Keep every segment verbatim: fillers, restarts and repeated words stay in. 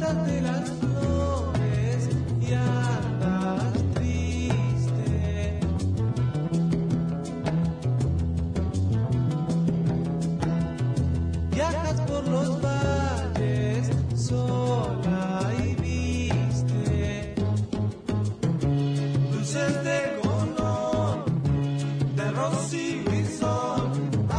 de las flores y andas triste. Viajas por los valles sola y viste dulces de color, de rocío y sol.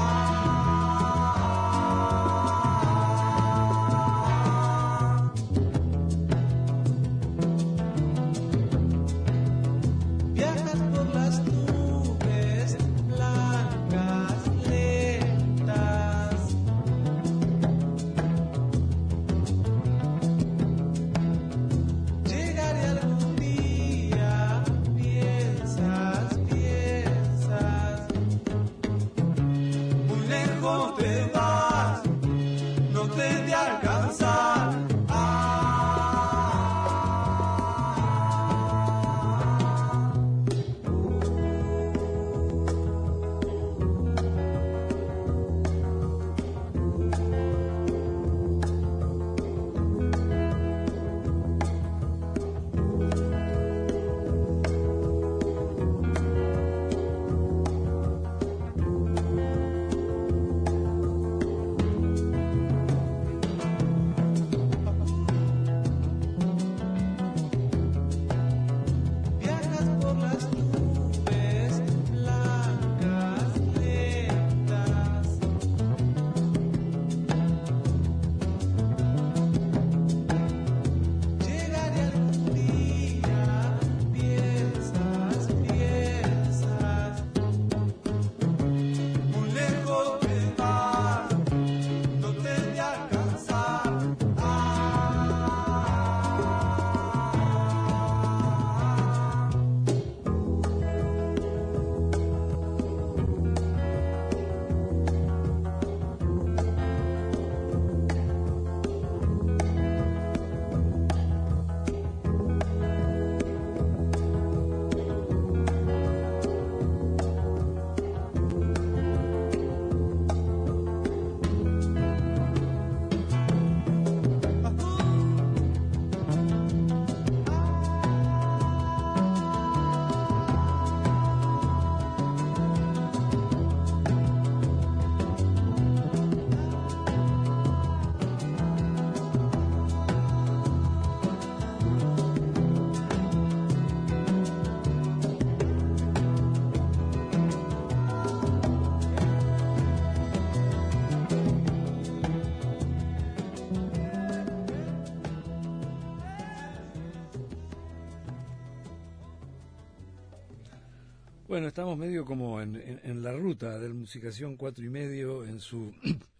Bueno, estamos medio como en, en, en la ruta del Musicación cuatro y medio en su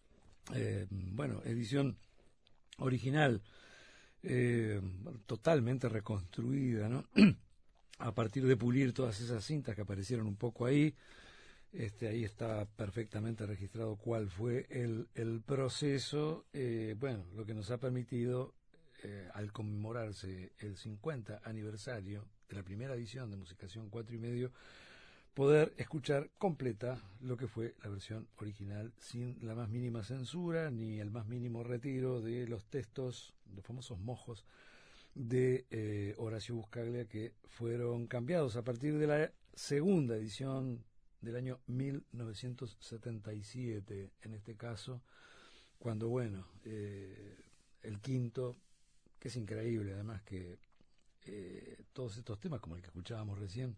eh, bueno edición original, eh, totalmente reconstruida, ¿no? A partir de pulir todas esas cintas que aparecieron un poco ahí. Este, ahí está perfectamente registrado cuál fue el, el proceso, eh, bueno, lo que nos ha permitido, eh, al conmemorarse el cincuenta aniversario de la primera edición de Musicación cuatro y medio, poder escuchar completa lo que fue la versión original, sin la más mínima censura ni el más mínimo retiro de los textos, los famosos mojos de eh, Horacio Buscaglia, que fueron cambiados a partir de la segunda edición del año mil novecientos setenta y siete, en este caso, cuando, bueno, eh, el quinto, que es increíble, además que eh, todos estos temas, como el que escuchábamos recién,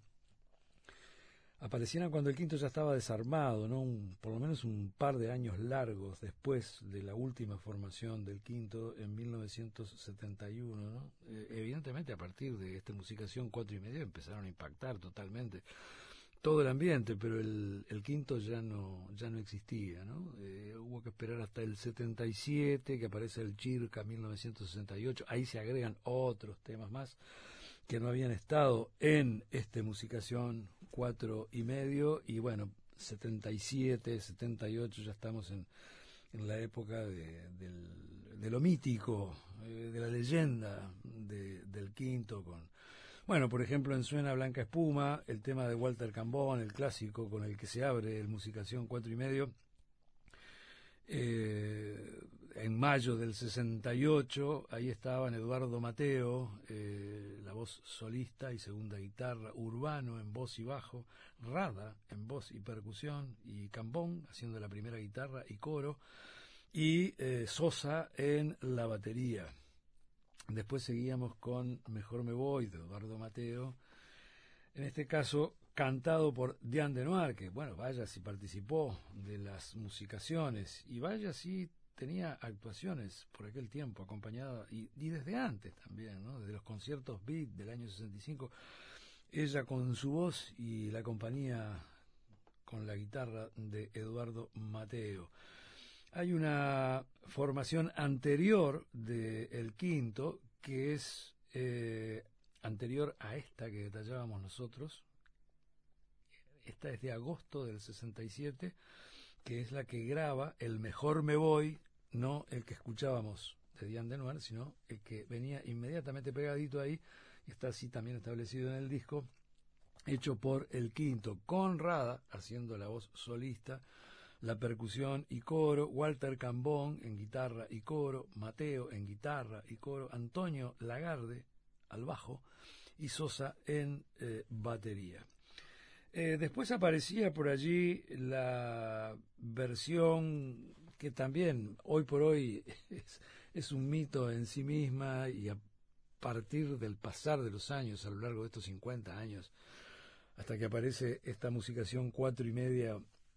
aparecieran cuando el quinto ya estaba desarmado, ¿no? Un, por lo menos un par de años largos después de la última formación del quinto en mil novecientos setenta y uno, ¿no? Eh, evidentemente, a partir de esta Musicación cuatro y medio empezaron a impactar totalmente todo el ambiente, pero el, el quinto ya no ya no existía, ¿no? Eh, hubo que esperar hasta el setenta y siete, que aparece el Chirca mil novecientos sesenta y ocho. Ahí se agregan otros temas más que no habían estado en este Musicación cuatro y medio, y bueno, setenta y siete, setenta y ocho, ya estamos en, en la época de, del, de lo mítico, eh, de la leyenda de, del quinto, con, bueno, por ejemplo, en Suena Blanca Espuma, el tema de Walter Cambón, el clásico con el que se abre el Musicación cuatro y medio. Eh, en mayo del sesenta y ocho, ahí estaban Eduardo Mateo, eh, la voz solista y segunda guitarra, Urbano en voz y bajo, Rada en voz y percusión, y Cambón haciendo la primera guitarra y coro, y eh, Sosa en la batería. Después seguíamos con Mejor me voy, de Eduardo Mateo, en este caso cantado por Diane Denoir, que bueno, vaya si participó de las musicaciones, y vaya si tenía actuaciones por aquel tiempo, acompañada, y, y desde antes también, ¿no? Desde los conciertos Beat del año sesenta y cinco, ella con su voz y la compañía con la guitarra de Eduardo Mateo. Hay una formación anterior de El Quinto, que es eh, anterior a esta que detallábamos nosotros. Esta es de agosto del sesenta y siete, que es la que graba El Mejor me voy, no el que escuchábamos de Diane Denoir, sino el que venía inmediatamente pegadito ahí, y está así también establecido en el disco, hecho por El Quinto, con Rada haciendo la voz solista, la percusión y coro, Walter Cambón en guitarra y coro, Mateo en guitarra y coro, Antonio Lagarde al bajo y Sosa en eh, batería. Eh, después aparecía por allí la versión que también hoy por hoy es, es un mito en sí misma, y a partir del pasar de los años, a lo largo de estos cincuenta años, hasta que aparece esta musicación cuatro y media,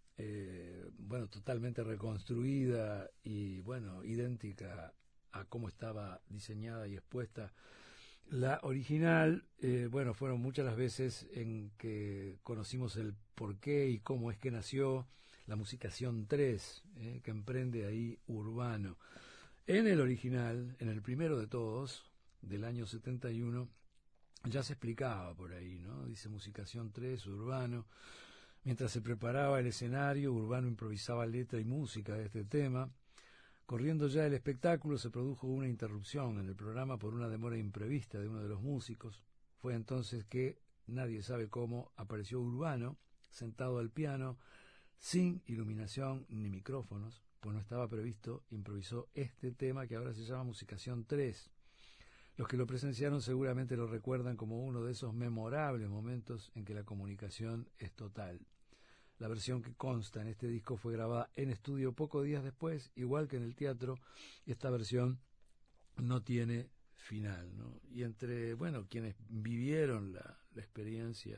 eh, bueno, totalmente reconstruida y bueno, idéntica a cómo estaba diseñada y expuesta la original. Eh, bueno, fueron muchas las veces en que conocimos el porqué y cómo es que nació la musicación tres, eh, que emprende ahí Urbano. En el original, en el primero de todos, del año setenta y uno, ya se explicaba por ahí, ¿no? Dice musicación tres, Urbano. Mientras se preparaba el escenario, Urbano improvisaba letra y música de este tema. Corriendo ya el espectáculo, se produjo una interrupción en el programa por una demora imprevista de uno de los músicos. Fue entonces que, nadie sabe cómo, apareció Urbano, sentado al piano, sin iluminación ni micrófonos, pues no estaba previsto, improvisó este tema que ahora se llama Musicación tres. Los que lo presenciaron seguramente lo recuerdan como uno de esos memorables momentos en que la comunicación es total. La versión que consta en este disco fue grabada en estudio pocos días después, igual que en el teatro, y esta versión no tiene final, ¿no? Y entre, bueno, quienes vivieron la, la experiencia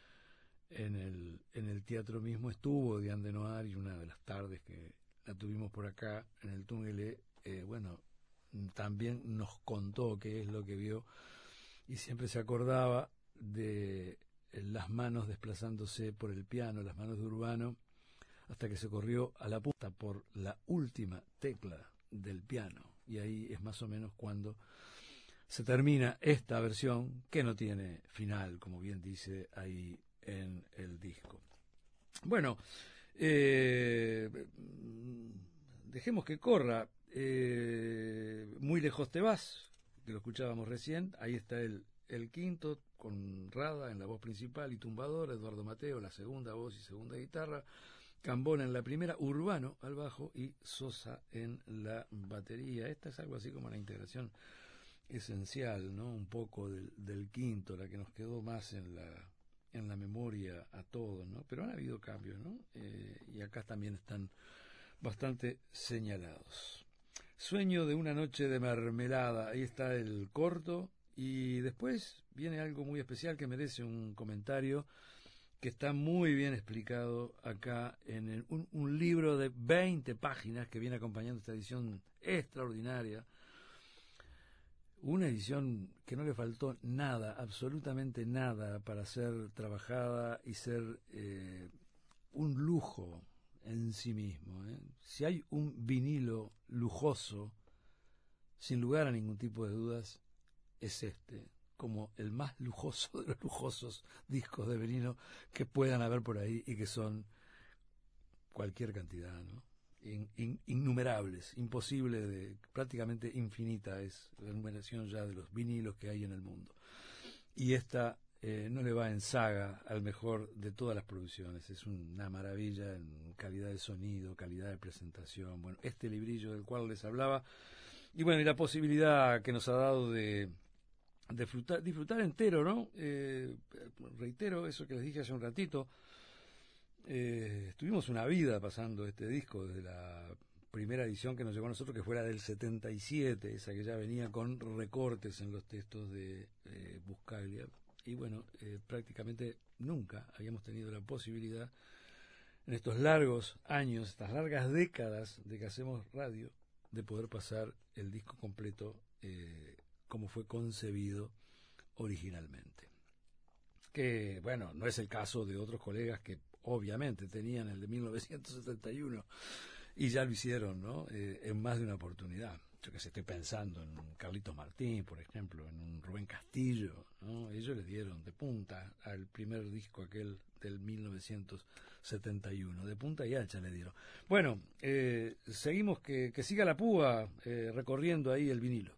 en el, en el teatro mismo estuvo Diane Denoir, y una de las tardes que la tuvimos por acá en el túnel, eh, bueno, también nos contó qué es lo que vio, y siempre se acordaba de las manos desplazándose por el piano, las manos de Urbano, hasta que se corrió a la punta por la última tecla del piano, y ahí es más o menos cuando se termina esta versión, que no tiene final, como bien dice ahí en el disco. Bueno, eh, dejemos que corra. Eh, Muy lejos te vas, que lo escuchábamos recién. Ahí está el, el Quinto, con Rada en la voz principal y tumbadora, Eduardo Mateo la segunda voz y segunda guitarra, Cambona en la primera, Urbano al bajo y Sosa en la batería. Esta es algo así como la integración esencial, ¿no? Un poco del, del Quinto, la que nos quedó más en la en la memoria a todos, ¿no? Pero han habido cambios, ¿no? Eh, y acá también están bastante señalados. Sueño de una noche de mermelada, ahí está el corto, y después viene algo muy especial que merece un comentario, que está muy bien explicado acá en el, un, un libro de veinte páginas que viene acompañando esta edición extraordinaria. Una edición que no le faltó nada, absolutamente nada, para ser trabajada y ser eh, un lujo en sí mismo, ¿eh? Si hay un vinilo lujoso, sin lugar a ningún tipo de dudas, es este, como el más lujoso de los lujosos discos de vinilo que puedan haber por ahí, y que son cualquier cantidad, ¿no? In, in, innumerables, imposible, de prácticamente infinita es la numeración ya de los vinilos que hay en el mundo. Y esta eh, no le va en saga al mejor de todas las producciones. Es una maravilla en calidad de sonido, calidad de presentación. Bueno, este librillo del cual les hablaba, y bueno, y la posibilidad que nos ha dado de, de disfrutar, disfrutar entero, ¿no? Eh, reitero eso que les dije hace un ratito. Eh, tuvimos una vida pasando este disco desde la primera edición que nos llegó a nosotros, que fue la del setenta y siete, esa que ya venía con recortes en los textos de eh, Buscaglia. Y bueno, eh, prácticamente nunca habíamos tenido la posibilidad en estos largos años, estas largas décadas de que hacemos radio, de poder pasar el disco completo eh, como fue concebido originalmente. Que bueno, no es el caso de otros colegas que obviamente tenían el de mil novecientos setenta y uno y ya lo hicieron, ¿no? Eh, en más de una oportunidad. Yo que sé, estoy pensando en Carlitos Martín, por ejemplo, en un Rubén Castillo, ¿no? Ellos le dieron de punta al primer disco aquel del mil novecientos setenta y uno, de punta y hacha le dieron. Bueno, eh, seguimos, que, que siga la púa eh, recorriendo ahí el vinilo.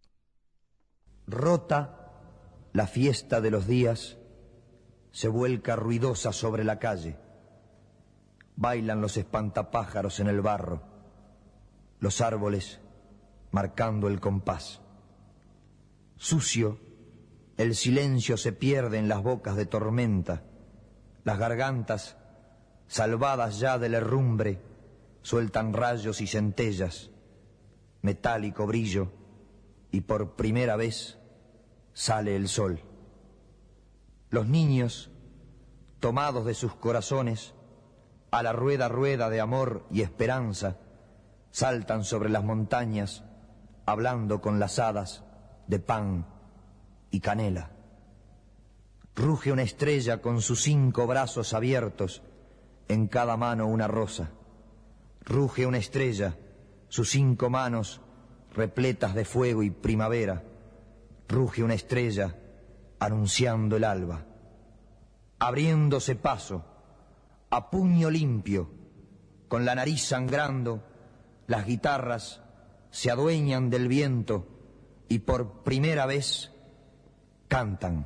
Rota la fiesta de los días, se vuelca ruidosa sobre la calle. Bailan los espantapájaros en el barro, los árboles marcando el compás. Sucio, el silencio se pierde en las bocas de tormenta. Las gargantas, salvadas ya del herrumbre, sueltan rayos y centellas, metálico brillo, y por primera vez sale el sol. Los niños, tomados de sus corazones, a la rueda rueda de amor y esperanza, saltan sobre las montañas, hablando con las hadas de pan y canela. Ruge una estrella con sus cinco brazos abiertos, en cada mano una rosa. Ruge una estrella, sus cinco manos repletas de fuego y primavera. Ruge una estrella anunciando el alba. Abriéndose paso, a puño limpio, con la nariz sangrando, las guitarras se adueñan del viento y por primera vez cantan.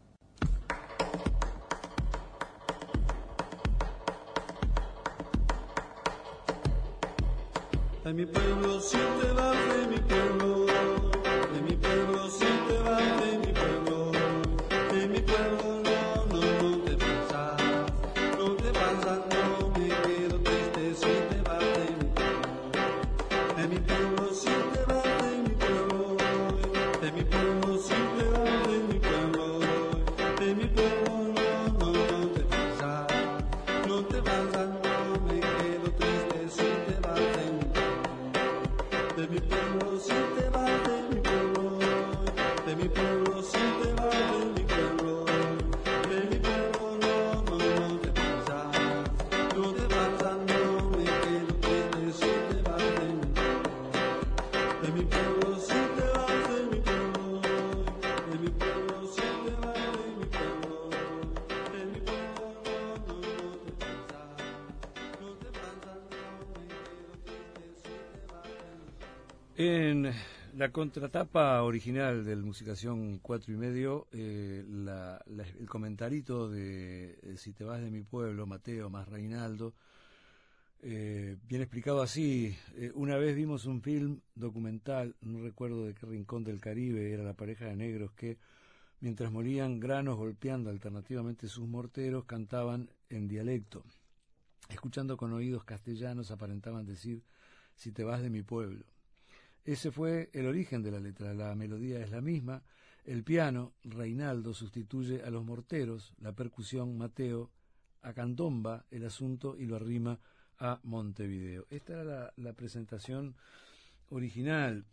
De mi pueblo si te vas, de mi pueblo, de mi pueblo si te vas, de mi pueblo, de mi pueblo no, no, no te pasas, no te pasas, no me quedo triste si te vas de mi pueblo, de mi pueblo si te vas, de mi pueblo, de mi pueblo si te vas, de mi pueblo, de mi pueblo no, no, no te pasas, no te pasas, no me quedo triste si te vas de mi pueblo. De mi pueblo si te vas, de mi pueblo, de mi pueblo si te vas, de mi pueblo, de mi pueblo no, no, no te pasas, no te pasas, no me quedo triste si te vas de mi pueblo, de mi pueblo si te vas, de mi pueblo, de mi pueblo si te vas, de mi pueblo, de mi pueblo no, no, no te pasas, no te pasas, no me quedo triste si te vas de mi pueblo. En la contratapa original del Musicación cuatro y medio, eh, la, la, el comentarito de eh, Si te vas de mi pueblo, Mateo más Reinaldo, eh, bien explicado así. Eh, una vez vimos un film documental, no recuerdo de qué rincón del Caribe, era la pareja de negros que, mientras molían granos golpeando alternativamente sus morteros, cantaban en dialecto. Escuchando con oídos castellanos, aparentaban decir Si te vas de mi pueblo. Ese fue el origen de la letra. La melodía es la misma. El piano, Reinaldo, sustituye a los morteros. La percusión, Mateo, acandomba el asunto y lo arrima a Montevideo. Esta era la, la presentación original.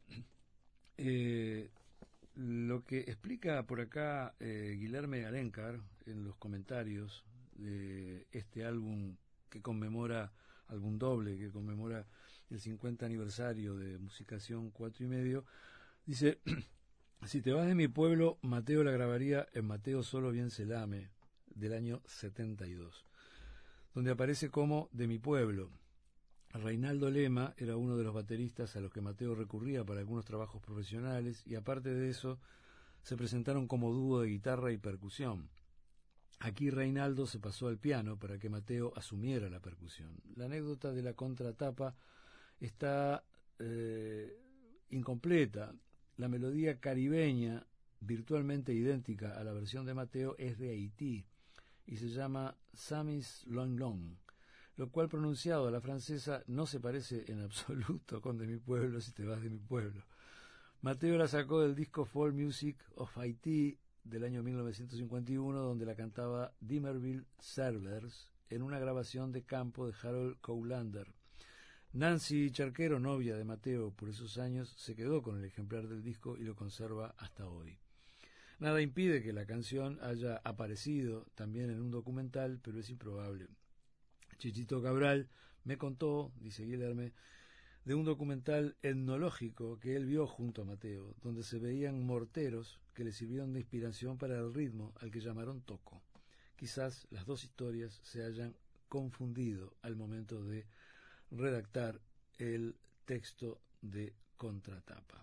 Eh, lo que explica por acá eh, Guilherme Alencar en los comentarios de este álbum que conmemora, álbum doble, que conmemora el cincuenta aniversario de Musicación cuatro y medio, dice: Si te vas de mi pueblo, Mateo la grabaría en Mateo Solo Bien Se Lame, del año setenta y dos, donde aparece como De mi pueblo. Reinaldo Lema era uno de los bateristas a los que Mateo recurría para algunos trabajos profesionales, y aparte de eso se presentaron como dúo de guitarra y percusión. Aquí Reinaldo se pasó al piano para que Mateo asumiera la percusión. La anécdota de la contratapa está eh, incompleta. La melodía caribeña, virtualmente idéntica a la versión de Mateo, es de Haití y se llama Samis Long Long, lo cual pronunciado a la francesa no se parece en absoluto con De mi pueblo si te vas de mi pueblo. Mateo la sacó del disco Folk Music of Haiti del año mil novecientos cincuenta y uno, donde la cantaba Dimerville Servers en una grabación de campo de Harold Coulander. Nancy Charquero, novia de Mateo por esos años, se quedó con el ejemplar del disco y lo conserva hasta hoy. Nada impide que la canción haya aparecido también en un documental, pero es improbable. Chichito Cabral me contó, dice Guilherme, de un documental etnológico que él vio junto a Mateo, donde se veían morteros que le sirvieron de inspiración para el ritmo al que llamaron toco. Quizás las dos historias se hayan confundido al momento de redactar el texto de contratapa.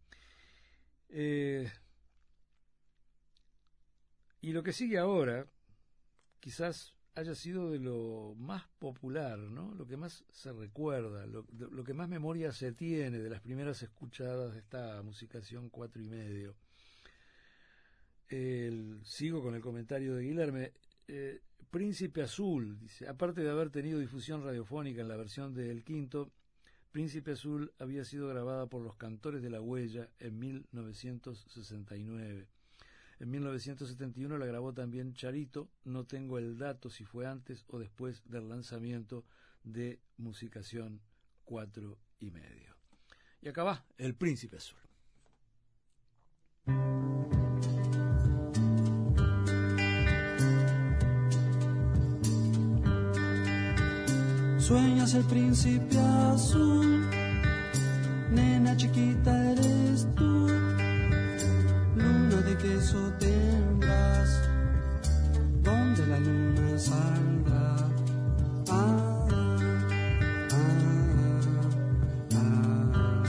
Eh, y lo que sigue ahora, quizás haya sido de lo más popular, ¿no? Lo que más se recuerda, lo, lo que más memoria se tiene de las primeras escuchadas de esta musicación cuatro y medio. El, sigo con el comentario de Guilherme. Eh, Príncipe Azul, dice, aparte de haber tenido difusión radiofónica en la versión de El Quinto, Príncipe Azul había sido grabada por los Cantores de la Huella en mil novecientos sesenta y nueve. En mil novecientos setenta y uno la grabó también Charito, no tengo el dato si fue antes o después del lanzamiento de Musicación cuatro y medio. Y acá va El Príncipe Azul. Sueñas el príncipe azul, nena chiquita eres tú, luna de queso tendrás, donde la luna saldrá. Ah, ah, ah.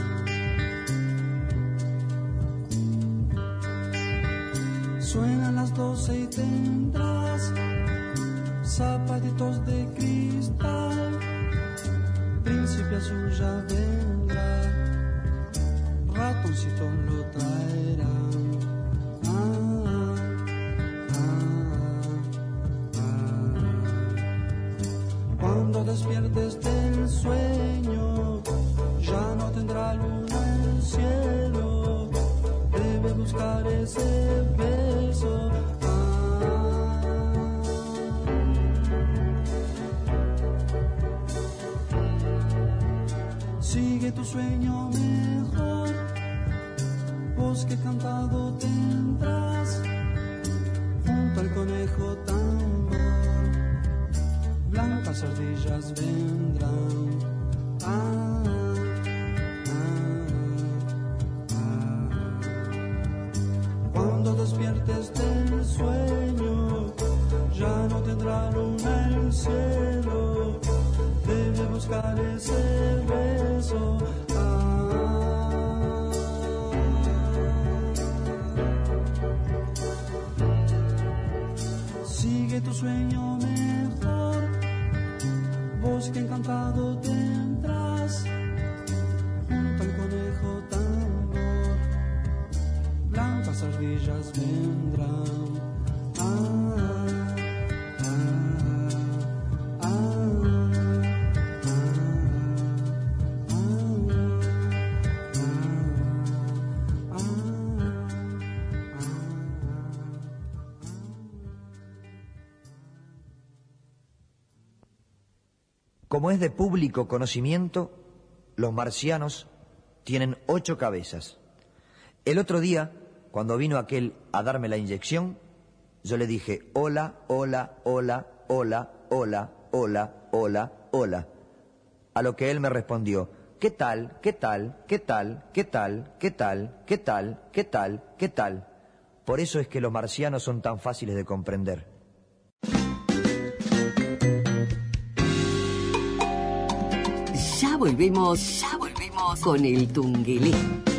Suenan las doce y tendrás zapatitos de cristal, príncipe azul ya vendrá, ratoncito lo traerán. Ah, ah, ah. Cuando despiertes del sueño, ya no tendrá luna el cielo, debe buscar ese beso. Sigue tu sueño mejor, bosque cantado tendrás, junto al conejo tambor, blancas ardillas vendrán. Ah, ah, ah. Cuando despiertes del sueño, ya no tendrá luna el cielo, debe buscar ese beso. Ah, sigue tu sueño mejor, bosque encantado tendrás, junto al conejo tambor, blancas ardillas vendrán. Ah, Como es de público conocimiento, los marcianos tienen ocho cabezas. El otro día, cuando vino aquel a darme la inyección, yo le dije, hola, hola, hola, hola, hola, hola, hola, hola. A lo que él me respondió, ¿qué tal, qué tal, qué tal, qué tal, qué tal, qué tal, qué tal, qué tal? Por eso es que los marcianos son tan fáciles de comprender. Ya volvemos, ya volvemos con el Tungelé.